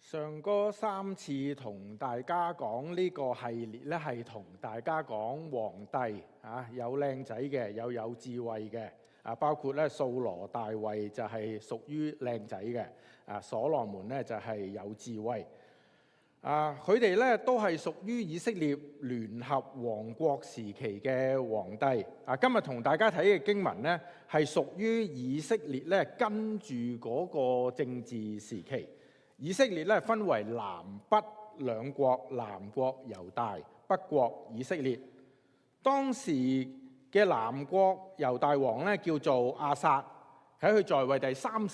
上嗰3次同大家講呢個系列咧，係同大家講皇帝有靚仔嘅，有智慧嘅包括咧掃羅、大衛就係屬於靚仔嘅，所羅門咧就係有智慧。佢哋咧都係屬於以色列聯合王國時期嘅皇帝。今日同大家睇嘅經文咧，係屬於以色列咧跟住嗰個政治時期。以色列咧分為南北兩國，南國猶大，北國以色列。當時嘅南國猶大王咧叫做亞撒，喺佢在位第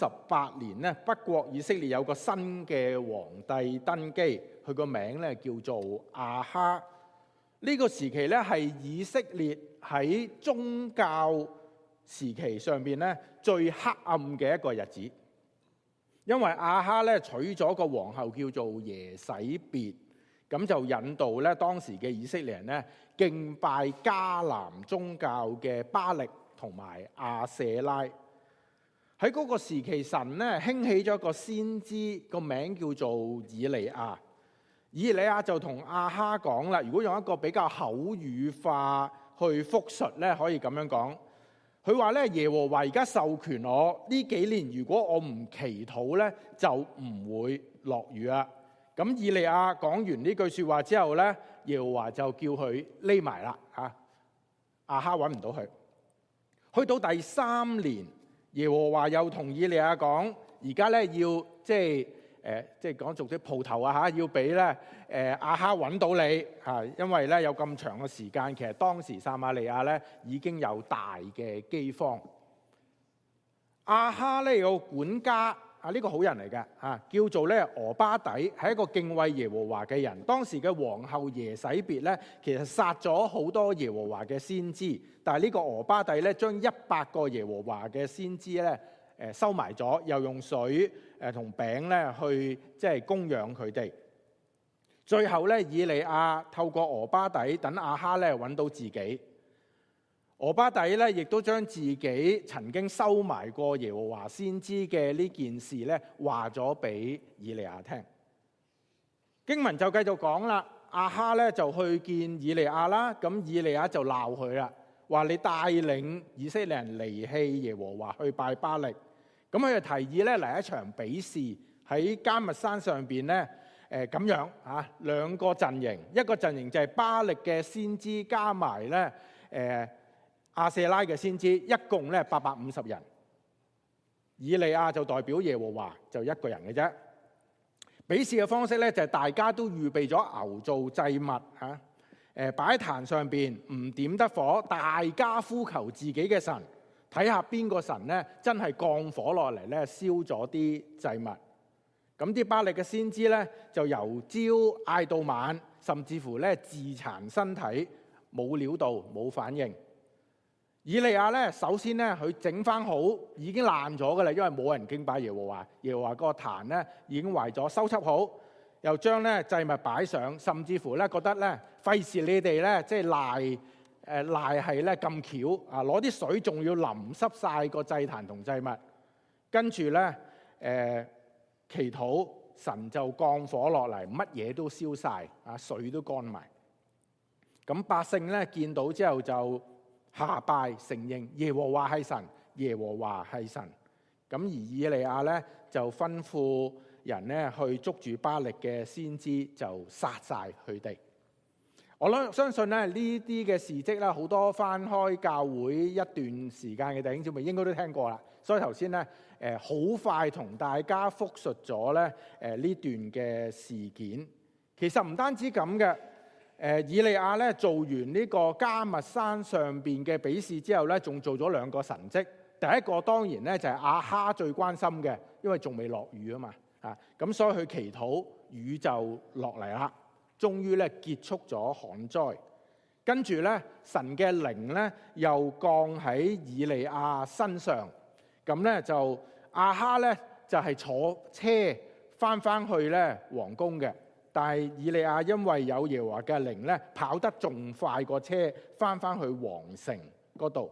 38年咧，北國以色列有個新嘅皇帝登基，佢個名咧叫做亞哈。呢個時期咧係以色列喺宗教時期上邊咧最黑暗嘅一個日子。因為亞哈咧娶咗個皇后叫做耶洗別，咁就引導咧當時嘅以色列人咧敬拜迦南宗教嘅巴力同埋亞舍拉。喺嗰個時期，神咧興起咗一個先知，個名叫做以利亞。以利亞就同亞哈講啦，如果用一個比較口語化去複述咧，可以咁樣講。佢話咧，耶和華而家授權我呢幾年，如果我唔祈禱咧，就唔會落雨啦。咁以利亞講完呢句說話之後咧，耶和華就叫佢匿埋啦。亞哈揾唔到佢。去到第3年，耶和華又同以利亞講，而家咧要即係講做啲鋪頭要俾咧亞哈揾到你因為咧有咁長嘅時間，其實當時撒瑪利亞咧已經有大嘅饑荒。亞哈咧有個管家呢個好人嚟嘅叫做咧俄巴底，係一個敬畏耶和華嘅人。當時嘅皇后耶洗別咧，其實殺咗好多耶和華嘅先知，但係呢個俄巴底咧將100個耶和華嘅先知咧收埋咗，又用水同餅咧去即係供養佢哋。最後咧，以利亞透過俄巴底等亞哈咧揾到自己。俄巴底咧亦都將自己曾經收埋過耶和華先知嘅呢件事咧話咗俾以利亞聽。經文就繼續講啦，亞哈咧就去見以利亞啦，咁以利亞就鬧佢啦，話你帶領以色列人離棄耶和華去拜巴力。咁佢就提議咧嚟一場比試，喺迦密山上邊咧咁樣兩個陣營，一個陣營就係巴力嘅先知加埋咧亞舍拉嘅先知，一共咧850人。以利亞就代表耶和華，就一個人嘅啫。比試嘅方式咧就係大家都預備咗牛做祭物擺喺壇上邊，唔點得火，大家呼求自己嘅神，睇下邊個神咧真係降火落嚟咧燒咗啲祭物。咁啲巴力嘅先知咧就由朝嗌到晚，甚至乎咧自殘身體，冇料到，冇反應。以利亞咧首先咧佢整翻好，已經爛咗噶啦，因為冇人敬拜耶和華。耶和華個壇咧已經壞咗，修葺好，又將咧祭物擺上，甚至乎咧覺得咧費事你哋咧即係賴係咧咁巧攞啲水仲要淋濕晒個祭壇同祭物，跟住咧祈禱神就降火落嚟，乜嘢都燒晒水都乾埋。咁百姓咧見到之後就下拜，承認耶和華係神，耶和華係神。咁而以利亞咧就吩咐人咧去捉住巴力嘅先知，就殺晒佢哋。我相信咧呢啲嘅事蹟咧，好多翻開教會一段時間嘅弟兄姊妹應該都聽過啦。所以頭先咧好快同大家複述咗咧呢段嘅事件。其實唔單止咁嘅。以利亞咧做完呢個迦密山上邊嘅比試之後咧，仲做咗2個神蹟。第一個當然咧就係亞哈最關心嘅，因為仲未落雨啊嘛，咁所以佢祈禱雨就落嚟啦，終於咧結束咗旱災。跟住咧神嘅靈咧又降喺以利亞身上，咁咧就亞哈咧就係坐車翻去咧皇宮嘅。但係以利亞因為有耶和華嘅靈咧，跑得仲快過車，翻去皇城嗰度。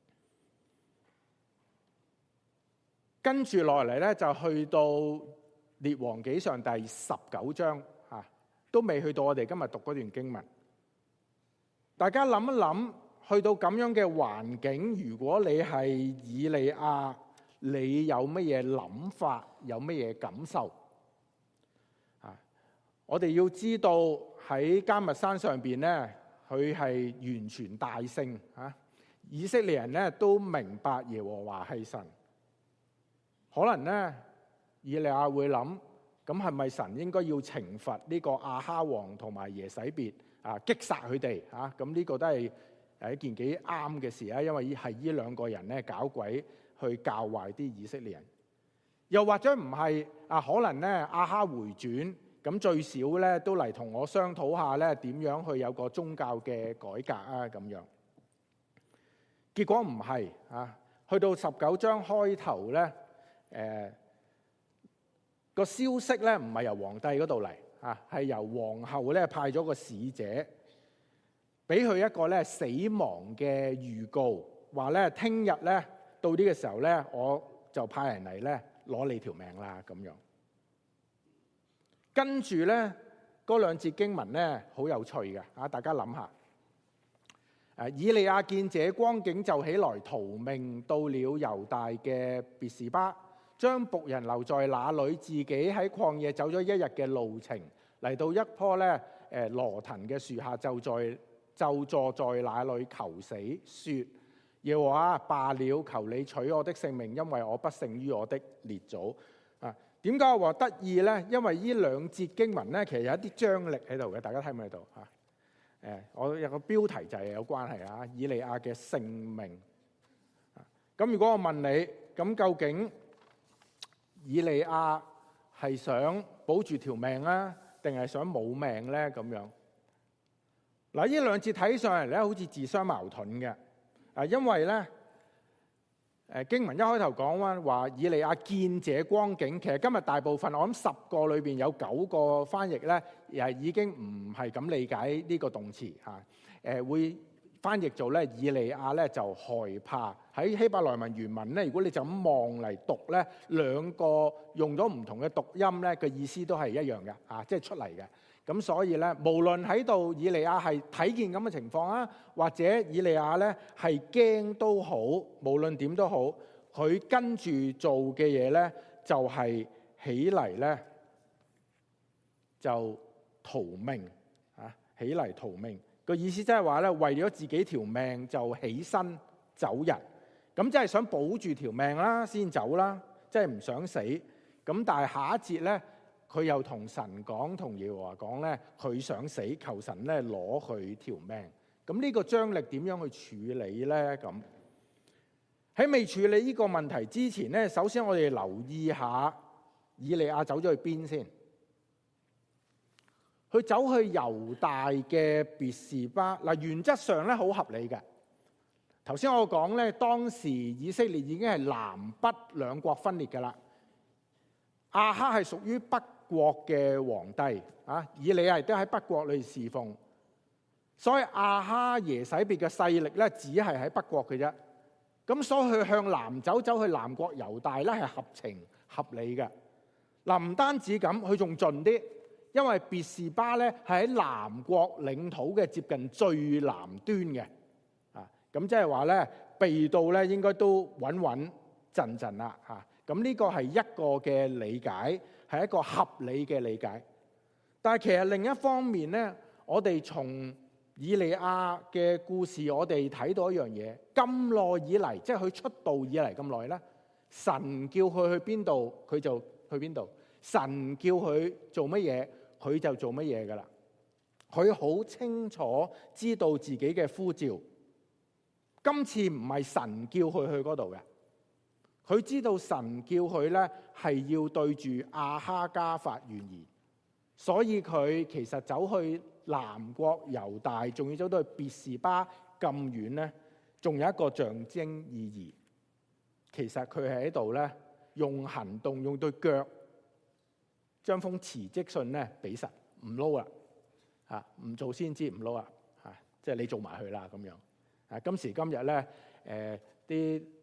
跟住落嚟咧，就去到列王紀上第19章都未去到我哋今日讀嗰段經文。大家諗一諗，去到咁樣嘅環境，如果你係以利亞，你有乜嘢諗法，有乜嘢感受？我哋要知道喺迦密山上邊咧，佢係完全大勝啊！以色列人咧都明白耶和華係神。可能咧，以利亞會諗，咁係咪神應該要懲罰呢個亞哈王同埋耶洗別擊殺佢哋啊？咁呢個都係一件幾啱嘅事啊！因為係呢兩個人咧搞鬼去教壞啲以色列人。又或者唔係可能咧亞哈回轉，咁最少咧都嚟同我商討下咧點樣去有個宗教嘅改革啊咁樣。結果唔係去到19章開頭咧，個消息咧唔係由皇帝嗰度嚟係由皇后咧派咗個使者，俾佢一個咧死亡嘅預告，話咧聽日咧到呢個時候咧，我就派人嚟咧攞你條命啦咁樣。跟住咧嗰兩節經文咧好有趣嘅大家諗下。以利亞見這光景，就起來逃命，到了猶大嘅別是巴，將僕人留在那裏，自己喺曠野走咗一日嘅路程，嚟到一棵咧羅藤嘅樹下，就坐在那裏求死，說：耶和華罷了，求你取我的性命，因為我不勝於我的列祖。點解我話得意咧？因為呢兩節經文咧，其實有一啲張力喺度嘅，大家睇唔睇到？我有個標題就係有關係以利亞嘅性命。咁如果我問你，咁究竟以利亞係想保住條命啊，定係想冇命咧？咁樣嗱，呢兩節睇上嚟咧，好似自相矛盾嘅。因為咧，經文一開頭講話以利亞見這光景，其實今日大部分我諗10個裏邊有9個翻譯咧，已經唔係咁理解呢個動詞會翻譯做咧以利亞咧就害怕。喺希伯來文原文咧，如果你就咁望嚟讀咧，兩個用咗唔同嘅讀音咧，個意思都係一樣嘅即係出嚟嘅。咁所以咧，無論喺度以利亞係睇見咁嘅情況或者以利亞咧係驚都好，無論點都好，佢跟住做嘅嘢咧就係起嚟咧就逃命起嚟逃命。個意思即係話咧，為咗自己條命就起身走人，咁即係想保住條命啦，先走啦，即係唔想死。咁但係下一節咧，佢又同神講，同耶和華講咧，佢想死，求神咧攞佢條命。咁呢個張力點樣去處理咧？咁喺未處理呢個問題之前咧，首先我哋留意下以利亞走咗去邊先。佢走去猶大嘅別是巴嗱，原則上咧好合理嘅。頭先我講咧，當時以色列已經係南北兩國分裂㗎啦。亞哈係屬於北國嘅皇帝以利亞亦都喺北國裏侍奉，所以亞哈耶洗別嘅勢力咧只係喺北國嘅啫。咁所以佢向南走去南國猶大咧係合情合理嘅。嗱，唔單止咁，佢仲盡啲，因為別是巴咧係喺南國領土嘅接近最南端嘅咁即係話咧避到咧應該都穩穩陣陣啦咁呢個係一個嘅理解，係一個合理嘅理解。但係其實另一方面咧，我哋從以利亞嘅故事，我哋睇到一樣嘢。咁耐以嚟，即係佢出道以嚟咁耐咧，神叫佢去邊度，佢就去邊度；神叫佢做乜嘢，佢就做乜嘢噶啦。佢好清楚知道自己嘅呼召。今次唔係神叫佢去嗰度嘅。佢知道神叫佢咧係要對住亞哈家發怨言，所以佢其實走去南國猶大，仲要走到去別是巴咁遠咧，仲有一個象徵意義。其實佢係喺度咧用行動，用對腳將封辭職信咧俾神，唔撈啦唔做先知，唔撈啦即係你做埋去啦咁樣。今時今日咧啲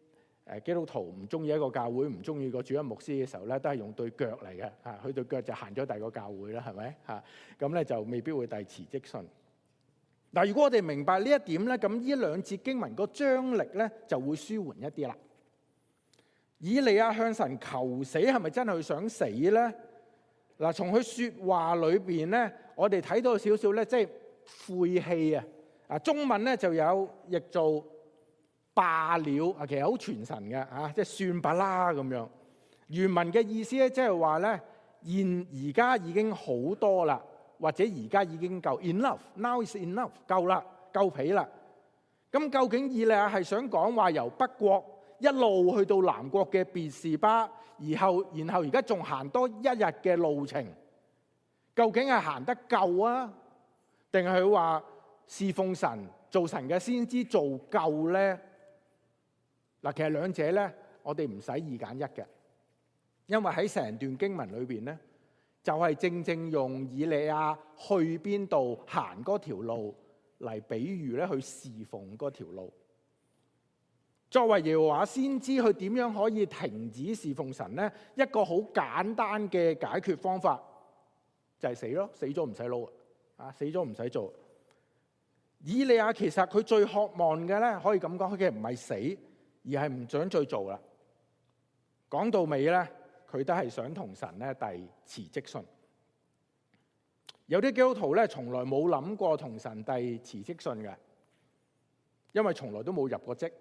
基督徒唔中意一個教會，唔中意個主任牧師嘅時候咧，都係用對腳嚟嘅嚇，佢對腳就行咗第二個教會啦，係咪嚇？咁咧就未必會遞辭職信。嗱，如果我哋明白呢一點咧，咁呢兩節經文個張力咧就會舒緩一啲啦。以利亞向神求死，係咪真係佢想死咧？嗱，從佢説話裏邊咧，我哋睇到少少咧，即係晦氣啊！啊，中文咧就有譯做罷了啊，其實好傳神嘅嚇，即係算吧啦咁樣。原文嘅意思咧，即係話咧，而家已經好多啦，或者而家已經夠 enough，now is enough， 夠啦，夠皮啦。咁究竟以利亞係想講話由北國一路去到南國嘅別是巴，然後而家仲行多一日嘅路程，究竟係行得夠啊？定係佢話侍奉神、做神嘅先知做夠咧？嗱，其實兩者咧，我哋唔使二揀一嘅，因為喺成段經文裏邊咧，就係正正用以利亞去邊度行嗰條路嚟比喻咧，去侍奉嗰條路。作為耶和華先知，佢點樣可以停止侍奉神呢？一個好簡單嘅解決方法就係死咯，死咗唔使撈啊，死咗唔使做。以利亞其實佢最渴望嘅咧，可以咁講，佢嘅唔係死，而係唔想再做啦。講到尾咧，佢都係想同神咧遞辭職信。有啲基督徒咧，從來冇諗過同神遞辭職信嘅，因為從來都冇入過職。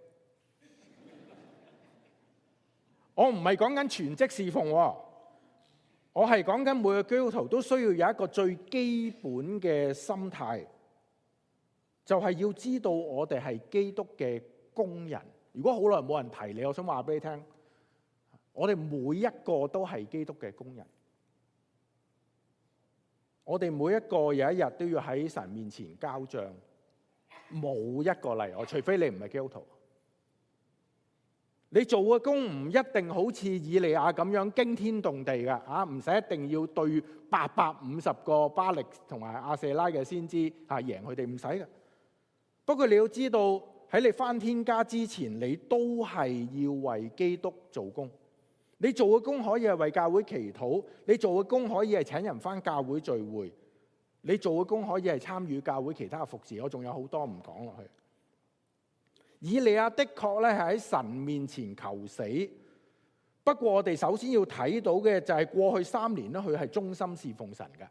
我唔係講緊全職侍奉，我係講緊每個基督徒都需要有一個最基本嘅心態，就係要知道我哋係基督嘅工人。如果好耐冇人提你，我想話俾你聽，我哋每一個都係基督嘅工人。我哋每一個有一日都要喺神面前交賬，冇一個例外，除非你唔係基督徒。你做嘅工唔一定好似以利亞咁樣驚天動地㗎嚇，唔使一定要對850個巴力同埋亞舍拉嘅先知嚇贏佢哋，唔使嘅。不過你要知道，喺你返天家之前，你都係要為基督做工。你做嘅工可以係為教會祈禱，你做嘅工可以係請人返教會聚會，你做嘅工可以係參與教會其他嘅服侍。我仲有好多唔講落去。以利亞的確咧係喺神面前求死，不過我哋首先要睇到嘅就係過去3年咧，佢係忠心侍奉神嘅。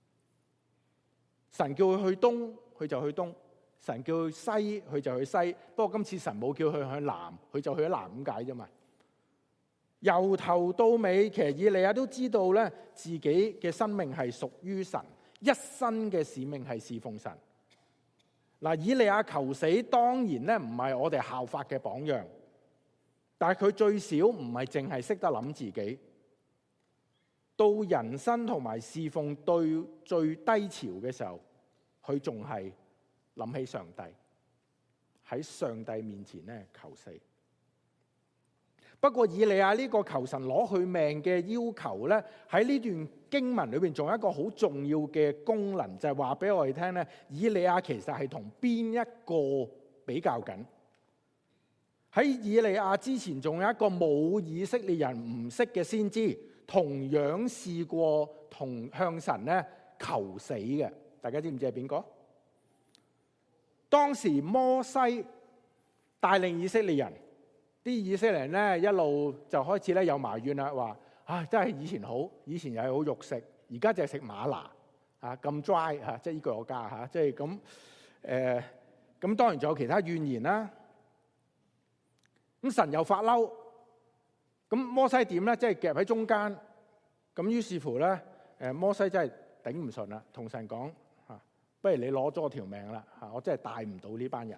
神叫佢去東，佢就去東；神叫佢西，佢就去西。不過今次神冇叫佢去南，佢就去咗南咁解啫嘛。由頭到尾，其實以利亞都知道咧，自己嘅生命係屬於神，一生嘅使命係侍奉神。嗱，以利亞求死當然咧唔係我哋效法嘅榜樣，但係佢最少唔係淨係識得諗自己，到人生同埋侍奉對最低潮嘅時候，佢仲係諗起上帝，喺上帝面前咧求死。不過以利亞呢個求神攞佢命嘅要求咧，喺呢段經文裏邊仲有一個好重要嘅功能，就係話俾我哋聽咧，以利亞其實係同邊一個比較緊？喺以利亞之前仲有一個冇以色列人唔識嘅先知，同樣試過同向神咧求死嘅，大家知唔知係邊個？當時摩西帶領以色列人。啲以色列人咧一路就開始咧有埋怨啦，話真係以前好，以前又係好肉食，而家就係食嗎哪咁 dry 嚇，即係呢句我加嚇，即係咁咁當然仲有其他怨言啦。咁神又發嬲，咁摩西點咧？即係夾喺中間，咁於是乎咧摩西真係頂唔順啦，同神講不如你攞咗我條命啦嚇，我真係帶唔到呢班人。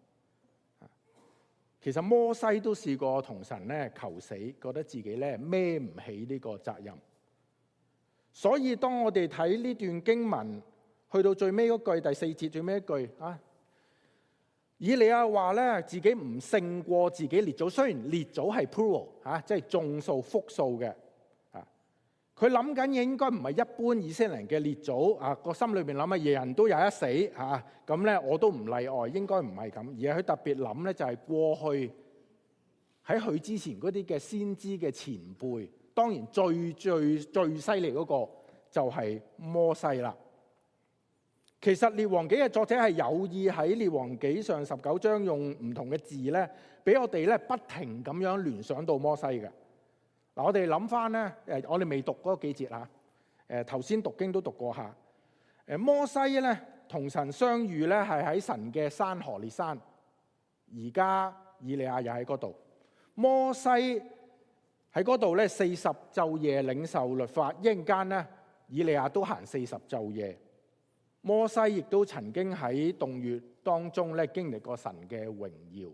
其實摩西都試過同神咧求死，覺得自己咧孭唔起呢個責任。所以當我哋睇呢段經文去到最尾嗰句第4節最尾一句以利亞話咧自己唔勝過自己列祖，雖然列祖係 plural 即係眾數複數嘅。佢諗緊嘅應該唔係一般以色列人嘅列祖個心裏邊諗乜嘢人都有一死咁咧我都唔例外，應該唔係咁，而係佢特別諗咧就係過去喺佢之前嗰啲嘅先知嘅前輩，當然最犀利嗰個就係摩西啦。其實列王紀嘅作者係有意喺列王紀上19章用唔同嘅字咧，俾我哋咧不停咁樣聯想到摩西嘅。嗱，我哋諗翻咧，我哋未讀嗰幾節嚇，頭先讀經都讀過下。摩西咧同神相遇咧係喺神嘅山何烈山，而家以利亞又喺嗰度。摩西喺嗰度咧40晝夜領受律法，一陣間咧以利亞都行40晝夜。摩西亦都曾經喺洞穴當中咧經歷過神嘅榮耀。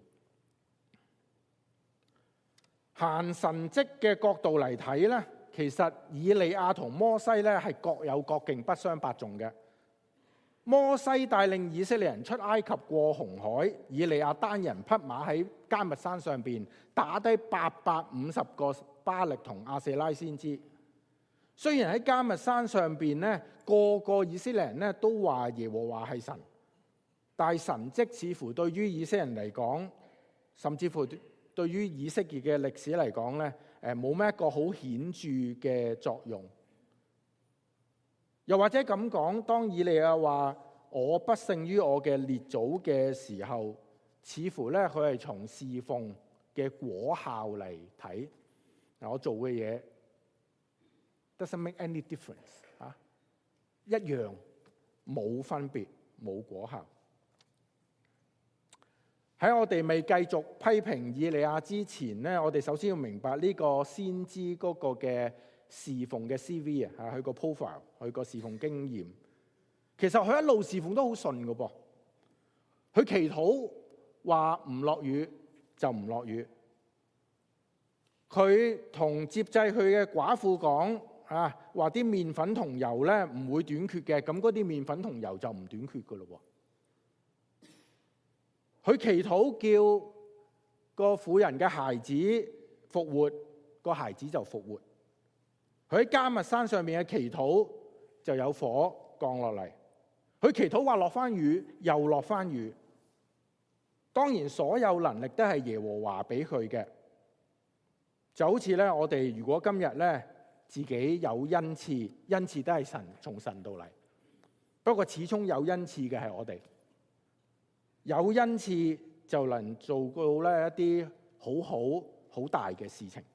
行神蹟嘅角度嚟睇咧，其實以利亞同摩西咧係各有各勁，不相伯仲嘅。摩西帶領以色列人出埃及過紅海，以利亞單人匹馬喺迦密山上邊打低850個巴力同亞舍拉先知。雖然喺迦密山上邊咧，個個以色列人咧都話耶和華係神，但係神蹟似乎對於以色列人嚟講，甚至乎對於以色列嘅歷史嚟講咧，冇咩一個好顯著嘅作用。又或者咁講，當以利亞話我不勝於我嘅列祖嘅時候，似乎咧佢係從侍奉嘅果效嚟睇。我做嘅嘢 doesn't make any difference 啊，一樣冇分別，冇果效。喺我哋未繼續批評以利亞之前咧，我哋首先要明白呢個先知嗰個嘅侍奉嘅 CV 啊，佢個 profile， 佢個侍奉經驗。其實佢一路侍奉都好順㗎噃。佢祈禱話唔落雨就唔落雨。佢同接濟佢嘅寡婦講啊，話啲麵粉同油咧唔會短缺嘅，咁嗰啲麵粉同油就唔短缺㗎咯喎。佢祈禱叫個婦人嘅孩子復活，個孩子就復活。佢喺迦密山上面嘅祈禱就有火降落嚟。佢祈禱話落翻雨，又落翻雨。當然所有能力都係耶和華俾佢嘅。就好似咧，我哋如果今日咧自己有恩賜，恩賜都係從神度嚟。不過始終有恩賜嘅係我哋。有恩賜就能做到咧一啲好大嘅事情。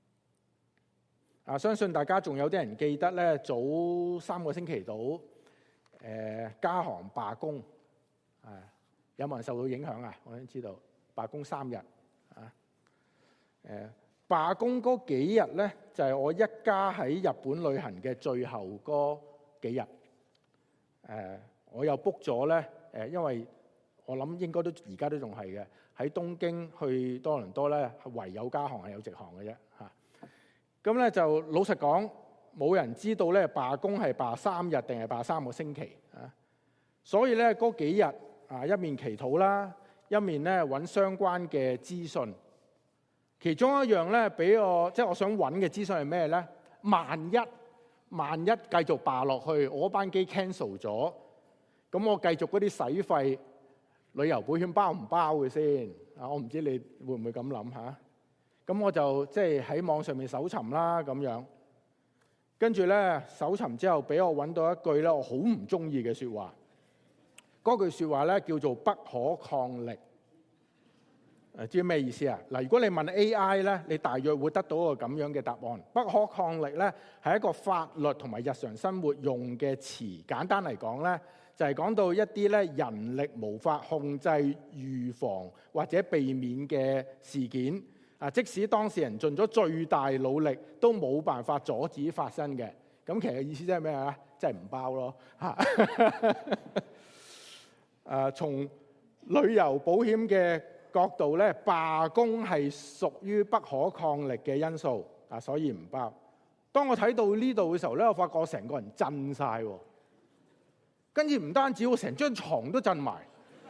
相信大家仲有啲人記得咧，早3個星期到，加航罷工，有冇人受到影響啊？我想知道罷工3日啊。罷工嗰幾日咧，就係我一家喺日本旅行嘅最後嗰幾日。我又 book 咗咧，因為我諗應該都而家都仲係嘅，喺東京去多倫多咧，唯有加航係有直航嘅啫嚇。咁咧就老實講，冇人知道咧罷工係罷3日定係罷3個星期啊。所以咧嗰幾日啊，一面祈禱啦，一面咧揾相關嘅資訊。其中一樣咧俾我即係我想揾嘅資訊係咩咧？萬一繼續罷落去，我班機 cancel 咗，咁我繼續嗰啲使費。旅遊保險包唔包嘅先？我唔知你會唔會咁諗嚇。咁我就即係喺網上面搜尋啦咁樣。跟住咧搜尋之後，俾我揾到一句咧我好唔中意嘅説話。嗰句説話咧叫做不可抗力。知咩意思啊？嗱，如果你問 AI 咧，你大約會得到個咁樣嘅答案。不可抗力咧係一個法律同埋日常生活用嘅詞。簡單嚟講咧，就係講到一啲咧人力無法控制、預防或者避免嘅事件啊，即使當事人盡咗最大努力，都冇辦法阻止發生嘅。咁其實意思即係咩啊？即係唔包咯嚇。從旅遊保險嘅角度咧，罷工係屬於不可抗力嘅因素啊，所以唔包。當我睇到呢度嘅時候咧，我發覺我成個人震晒喎。跟住唔單止，我成張床都震埋，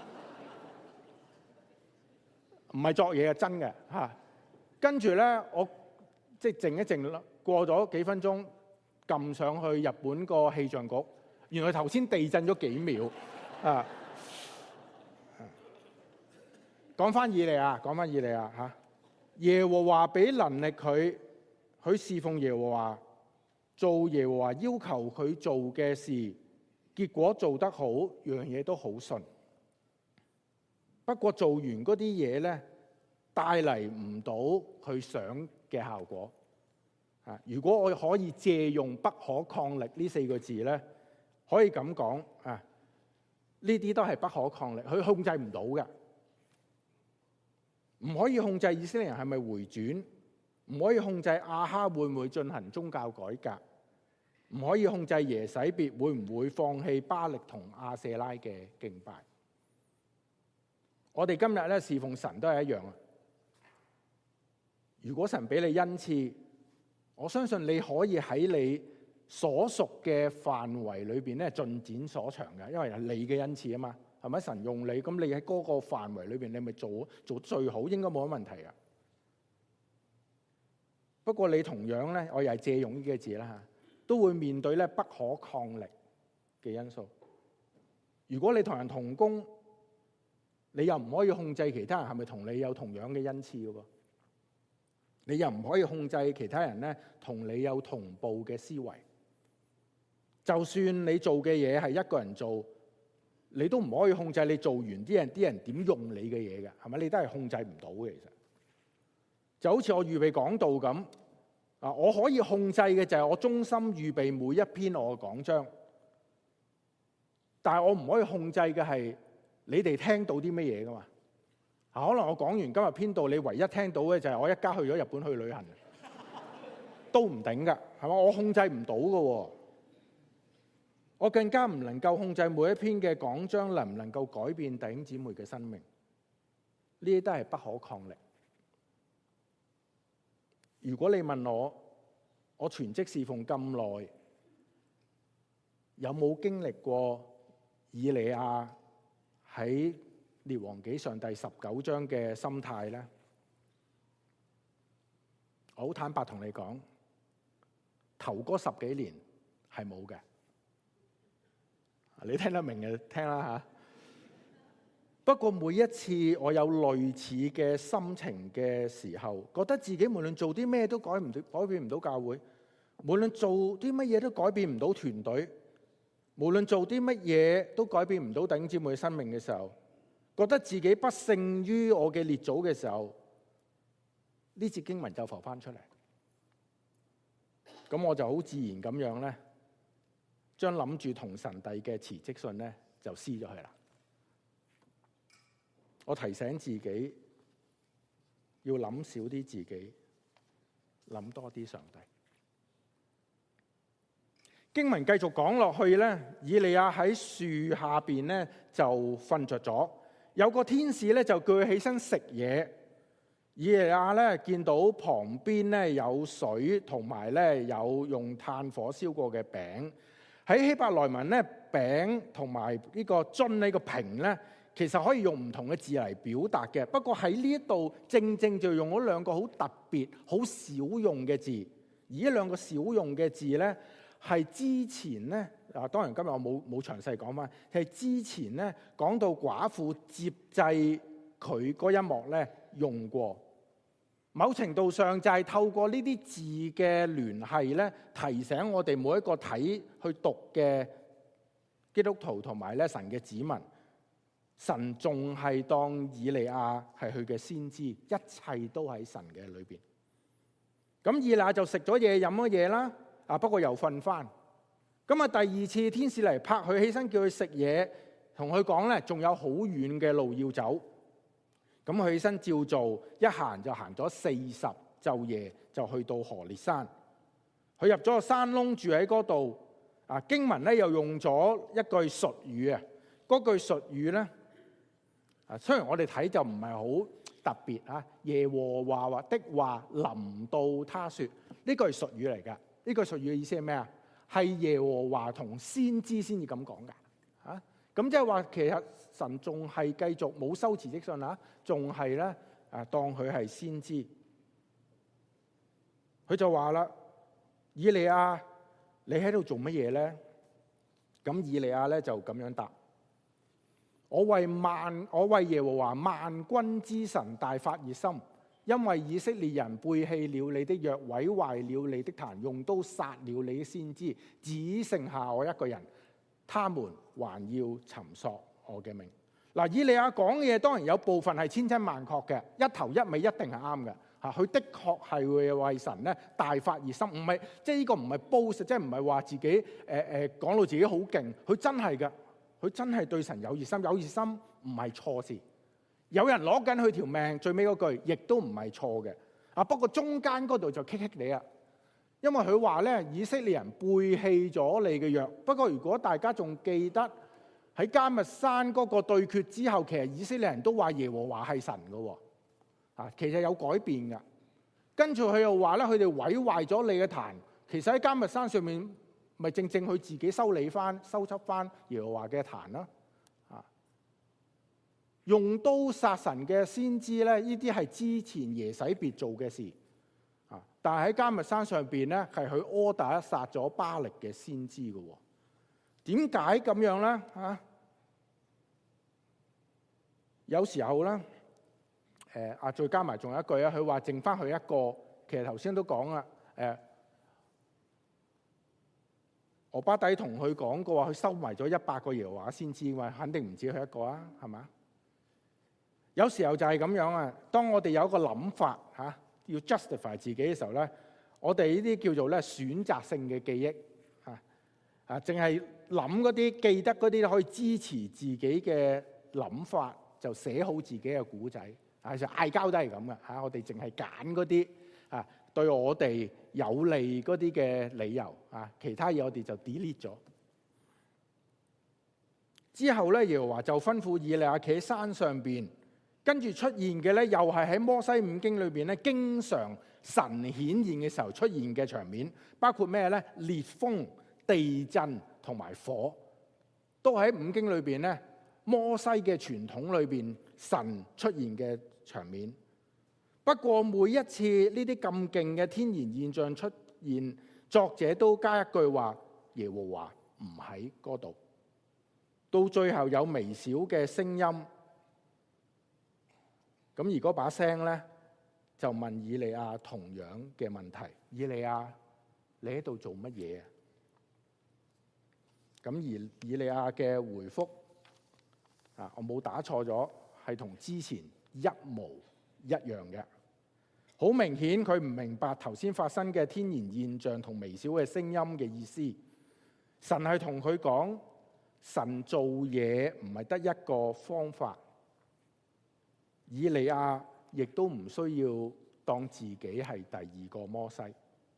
唔係作嘢，係真嘅嚇。跟住咧，我即係靜一靜啦，過咗幾分鐘，撳上去日本個氣象局，原來頭先地震咗幾秒啊！講翻以利亞嚇， 耶和華俾能力佢侍奉耶和華，做耶和華要求佢做嘅事，結果做得好，樣嘢都好順。不過做完嗰啲嘢咧，帶嚟唔到佢想嘅效果。如果我可以借用不可抗力呢4個字咧，可以咁講啊，呢啲都係不可抗力，佢控制唔到嘅。唔可以控制以色列人係咪回轉，唔可以控制亞哈會唔會進行宗教改革，唔可以控制耶洗別會唔會放棄巴力同亞舍拉嘅敬拜。我哋今日咧侍奉神都係一樣啊。如果神俾你恩賜，我相信你可以喺你所屬嘅範圍裏邊咧盡展所長嘅，因為係你嘅恩賜啊嘛。係咪神用你？咁你喺嗰個範圍裏邊，你咪做最好，應該冇乜問題噶。不過你同樣咧，我又係借用呢個字啦嚇，都會面對咧不可抗力嘅因素。如果你同人同工，你又唔可以控制其他人係咪同你有同樣嘅恩賜嘅噃？你又唔可以控制其他人咧同你有同步嘅思維。就算你做嘅嘢係一個人做，你都唔可以控制你做完啲人點用你嘅嘢嘅，係咪？你都係控制唔到嘅。其實就好似我預備講道咁啊，我可以控制嘅就係我忠心預備每一篇我嘅講章，但係我唔可以控制嘅係你哋聽到啲乜嘢噶嘛。可能我講完今日篇道，你唯一聽到嘅就係我一家去咗日本去旅行，都唔頂噶，係嘛？我控制唔到噶。我更加唔能夠控制每一篇嘅講章能唔能夠改變弟兄姊妹嘅生命，呢啲都係不可抗力。如果你問我全職侍奉咁耐，有冇經歷過以利亞喺列王紀上第19章嘅心態呢？我好坦白同你講，頭嗰10幾年係冇嘅。你聽得明嘅聽啦嚇。不過每一次我有類似嘅心情嘅時候，覺得自己無論做啲咩都改變唔到教會，無論做啲乜嘢都改變唔到團隊，無論做啲乜嘢都改變唔到弟兄姊妹嘅生命嘅時候，覺得自己不勝於我嘅列祖嘅時候，呢節經文就浮翻出嚟。咁我就好自然咁樣咧，將諗住同神弟嘅辭職信咧就撕咗佢啦。我提醒自己要諗少啲自己，諗多啲上帝。經文繼續講落去咧，以利亞喺樹下邊咧就瞓着咗，有個天使咧就叫佢起身食嘢。以利亞咧見到旁邊咧有水，同埋咧有用炭火燒過嘅餅。喺希伯來文咧，餅同埋呢個樽呢個瓶咧，其實可以用唔同嘅字嚟表達嘅。不過喺呢一度正正就用咗兩個好特別、好少用嘅字。而呢兩個少用嘅字咧，係之前咧當然今日我冇詳細講翻，係之前咧講到寡婦接濟佢嗰一幕咧用過。某程度上就係透過呢啲字嘅聯繫咧，提醒我哋每一個睇去讀嘅基督徒同埋咧神嘅子民，神仲係當以利亞係佢嘅先知，一切都喺神嘅裏邊。咁以利亞就食咗嘢飲咗嘢啦，不過又瞓翻。咁第二次天使嚟拍佢起身，叫佢食嘢，同佢講咧，仲有好遠嘅路要走。咁佢起身照做，一行就行咗40晝夜，就去到何烈山。佢入咗個山窿住喺嗰度。經文咧又用咗一句術語啊，嗰句術語咧雖然我哋睇就唔係好特別啊。耶和華話的話臨到他說，呢句係術語嚟㗎。呢句術語嘅意思係咩啊？係耶和華同先知先至咁講㗎。咁即係話其實神仲係繼續冇收辭職信啊，仲係咧當佢係先知。佢就話啦：以利亞，你喺度做乜嘢咧？咁以利亞咧就咁樣答：我為耶和華萬軍之神大發熱心， 因為以色列人背棄了你的約，毀壞了你的壇，用刀殺了你的先知，只剩下我一個人，他們還要尋索我嘅命。嗱，以利亞講嘅嘢當然有部分係千真萬確嘅，一頭一尾一定係啱嘅。佢的確係會為神咧大發熱心，唔係即係呢個唔係 boast，即係唔係話自己講到自己好勁，佢真係嘅，佢真係對神有熱心，有熱心唔係錯事。有人攞緊佢條命，最尾嗰句亦都唔係錯嘅。不過中間嗰度就棘棘你啊，因為佢話咧以色列人背棄咗你嘅約。不過如果大家仲記得喺迦密山嗰個對決之後，其實以色列人都話耶和華係神嘅喎。其實有改變㗎。跟住佢又話咧，佢哋毀壞咗你嘅壇。其實喺迦密山上面，咪正正佢自己修葺翻耶和華嘅壇啦。用刀殺神嘅先知咧，呢啲係之前耶洗別做嘅事。但係喺迦密山上邊咧，係佢order殺咗巴力嘅先知嘅喎。點解咁樣咧？有時候咧。再加埋仲有一句啊，佢話剩翻佢一個，其實頭先都講啦。俄巴底同佢講過話，佢收埋咗100個耶和華先知，話肯定唔止佢一個啊，係嘛？有時候就係咁樣啊。當我哋有一個諗法要 justify 自己嘅時候咧，我哋呢啲叫做咧選擇性嘅記憶淨係諗嗰啲記得嗰啲可以支持自己嘅諗法，就寫好自己嘅古仔。其實嗌交都係咁嘅，我哋淨係揀嗰啲對我哋有利嗰啲嘅理由，其他嘢我哋就 delete 咗。之後咧，耶和華就吩咐以利亞企喺山上邊，跟住出現嘅咧，又係喺摩西五經裏邊咧，經常神顯現嘅時候出現嘅場面，包括咩咧？烈風、地震同埋火，都喺五經裏邊咧。摩西嘅傳統裏邊，神出現嘅場面。不過每一次呢啲咁勁嘅天然現象出現，作者都加一句話：耶和華唔喺嗰度。到最後有微小嘅聲音，咁而嗰把聲咧就問以利亞同樣嘅問題：以利亞，你喺度做乜嘢啊？咁而以利亞嘅回覆。我冇打錯咗，係同之前一模一樣嘅。好明顯佢唔明白頭先發生嘅天然現象同微小嘅聲音嘅意思。神係同佢講，神做嘢唔係得一個方法。以利亞亦都唔需要當自己係第二個摩西。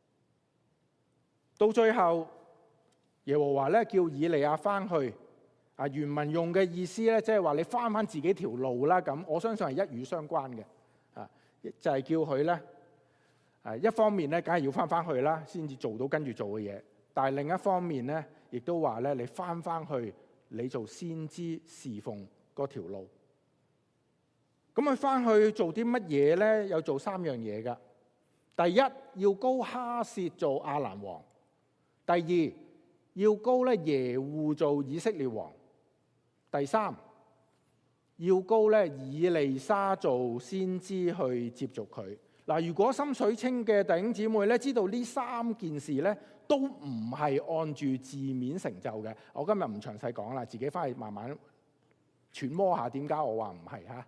到最後，耶和華咧叫以利亞翻去。原文用嘅意思咧，即係話你翻自己條路啦。咁我相信係一語相關嘅。就係叫佢咧，一方面咧，梗係要翻去啦，先至做到跟住做嘅嘢。但係另一方面咧，亦都話咧，你翻去你做先知侍奉嗰條路。咁佢翻去做啲乜嘢咧？有做3樣嘢噶。第一，要膏哈薛做亞蘭王；第二，要膏咧耶戶做以色列王。第三，要膏咧以利沙做先知去接續佢。嗱，如果心水清嘅弟兄姊妹咧，知道呢3件事咧都唔係按住字面成就嘅。我今日唔詳細講啦，自己翻去慢慢揣摩下點解我話唔係嚇。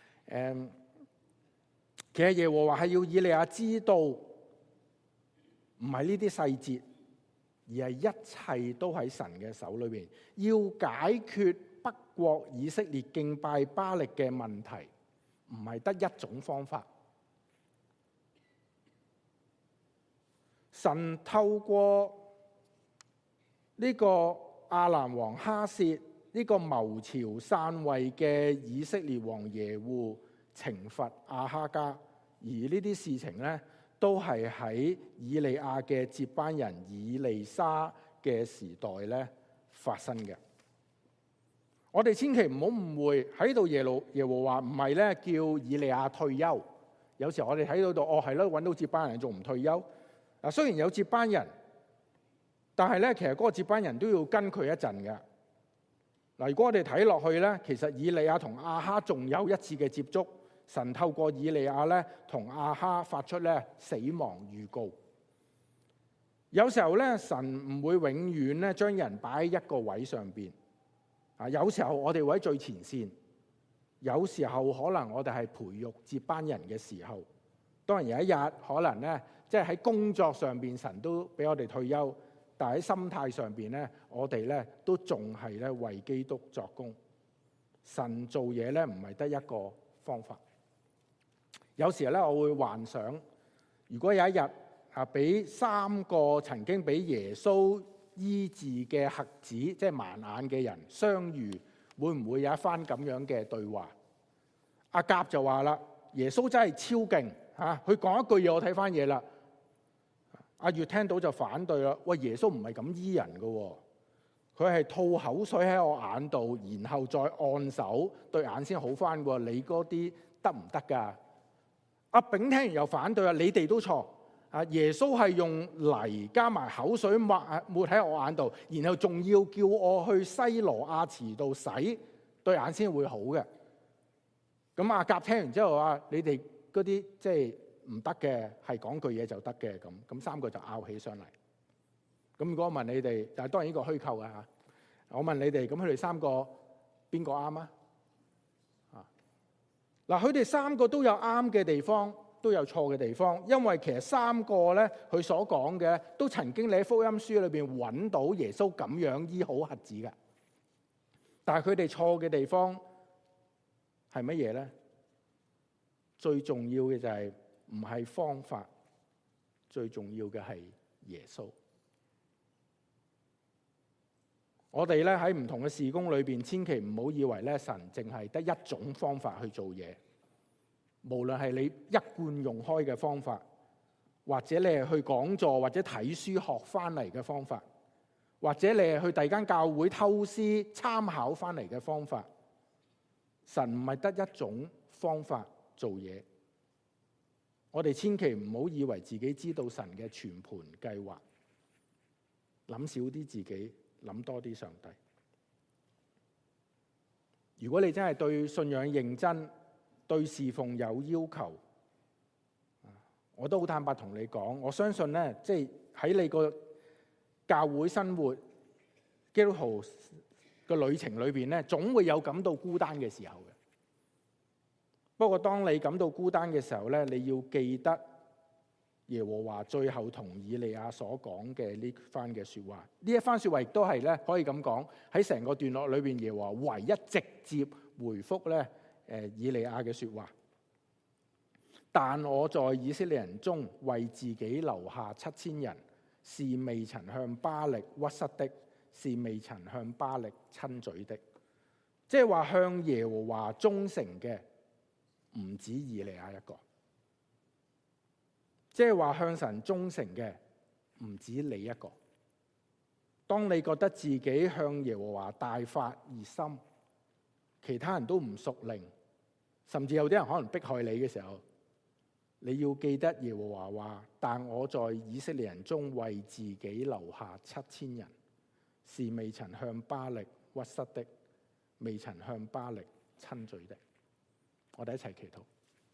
其實耶和華係要以利亞知道，唔係呢啲細節，而係一切都喺神嘅手裏邊，要解決北國以色列敬拜巴力嘅問題，唔係得一種方法。神透過呢個亞蘭王哈薛，呢個謀朝篡位嘅以色列王耶戶，懲罰亞哈家，而呢啲事情咧，都係喺以利亞嘅接班人以利沙嘅時代咧發生嘅。我哋千祈唔好誤會喺度，耶和華唔係咧叫以利亞退休。有時我哋睇到係咯，揾到接班人仲唔退休？雖然有接班人，但係咧其實嗰個接班人都要跟佢一陣嘅。如果我哋睇落去咧，其實以利亞同亞哈仲有一次嘅接觸， 神透過以利亞咧同亞哈發出咧死亡預告。有時候咧，神唔會永遠咧將人擺喺一個位上邊。有時候我哋會喺最前線，有時候可能我哋係培育接班人嘅時候。當然有一日可能咧，即係喺工作上邊神都俾我哋退休，但係喺心態上邊咧，我哋咧都仲係咧為基督作工。神做嘢咧唔係得一個方法。有時咧我會幻想，如果有一日俾3個曾經俾耶穌醫治嘅瞎子，即係盲眼嘅人相遇，會唔會有一番咁樣嘅對話？阿甲就話啦，耶穌真係超勁嚇，佢講一句嘢我睇翻嘢啦。阿月聽到就反對啦，喂，耶穌唔係咁醫人嘅喎，佢係吐口水喺我眼度，然後再按手對眼先好翻喎，你嗰啲得唔得㗎？阿丙聽完又反對啦，你哋都錯。耶穌係用泥加埋口水抹喺我眼度，然後仲要叫我去西羅亞池度洗對眼先會好嘅。咁阿甲聽完之後話：你哋嗰啲即係唔得嘅，係講句嘢就得嘅。咁3個就拗起上嚟。咁如果我問你哋，但係當然呢個虛構嘅嚇，我問你哋，咁佢哋3個邊個啱啊？嗱，佢哋3個都有啱嘅地方，都有錯嘅地方，因為其實3個咧，佢所講嘅都曾經你喺福音書裏邊揾到耶穌咁樣醫好瞎子嘅。但係佢哋錯嘅地方係乜嘢咧？最重要嘅就係唔係方法，最重要嘅係耶穌。我哋咧喺唔同嘅事工裏邊，千祈唔好以為咧神淨係得一種方法去做嘢。無論係你一貫用開嘅方法，或者你係去講座或者睇書學翻嚟嘅方法，或者你係去第二間教會偷師參考翻嚟嘅方法，神唔係得一種方法做嘢。我哋千祈唔好以為自己知道神嘅全盤計劃，諗少啲自己，諗多啲上帝。如果你真係對信仰認真，對侍奉有要求，我都好坦白同你講，我相信咧，即係喺你個教會生活、基督徒嘅旅程裏邊咧，總會有感到孤單嘅時候嘅。不過當你感到孤單嘅時候咧，你要記得耶和華最後同以利亞所講嘅呢番嘅說話。呢一番說話亦都係咧，可以咁講，喺成個段落裏邊，耶和華唯一直接回覆咧以利亞嘅說話。但我在以色列人中為自己留下7000人，是未曾向巴力屈膝的，是未曾向巴力親嘴的。即係話向耶和華忠誠嘅唔止以利亞一個，即係話向神忠誠嘅唔止你一個。當你覺得自己向耶和華大發熱心，其他人都唔屬靈，甚至有啲人可能迫害你嘅時候，你要記得耶和華話：但我在以色列人中為自己留下7000人，是未曾向巴力屈膝的，未曾向巴力親嘴的。我哋一齊祈禱。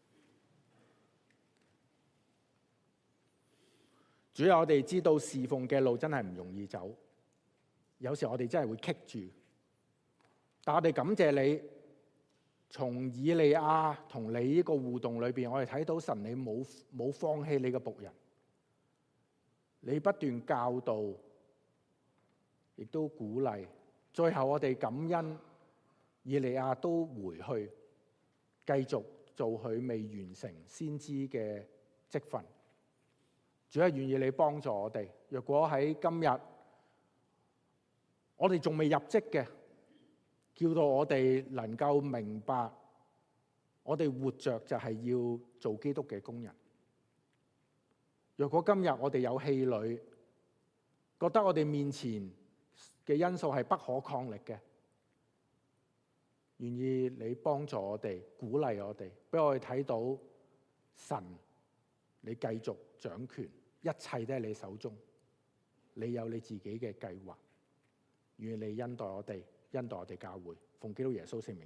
主啊，我哋知道侍奉嘅路真係唔容易走，有時我哋真係會棘住，但我哋感謝你，從以利亞同你呢個互動裏邊，我哋睇到神你冇放棄你嘅僕人，你不斷教導，亦都鼓勵，最後我哋感恩以利亞都回去，繼續做佢未完成先知嘅職分。主係願意你幫助我哋。若果喺今日我哋仲未入職嘅，叫到我哋能夠明白，我哋活着就係要做基督嘅工人。若果今日我哋有氣餒，覺得我哋面前嘅因素係不可抗力嘅，願意你幫助我哋，鼓勵我哋，俾我哋睇到神你繼續掌權，一切都喺你手中，你有你自己嘅計劃。願你恩待我哋，恩待我哋教會，奉基督耶穌聖名。